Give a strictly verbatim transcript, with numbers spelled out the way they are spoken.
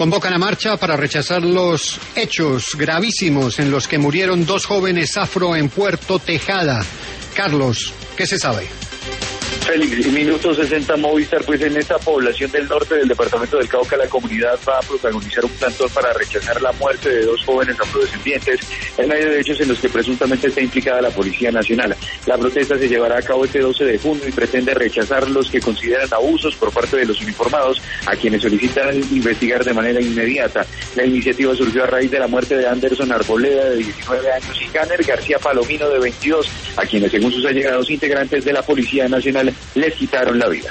Convocan a marcha para rechazar los hechos gravísimos en los que murieron dos jóvenes afro en Puerto Tejada. Carlos, ¿qué se sabe? Félix, minuto sesenta Movistar, pues en esta población del norte del departamento del Cauca la comunidad va a protagonizar un plantón para rechazar la muerte de dos jóvenes afrodescendientes en medio de hechos en los que presuntamente está implicada la Policía Nacional. La protesta se llevará a cabo este doce de junio y pretende rechazar los que consideran abusos por parte de los uniformados, a quienes solicitan investigar de manera inmediata. La iniciativa surgió a raíz de la muerte de Anderson Arboleda, de diecinueve años, y Caner García Palomino, de veintidós, a quienes, según sus allegados integrantes de la Policía Nacional, les quitaron la vida.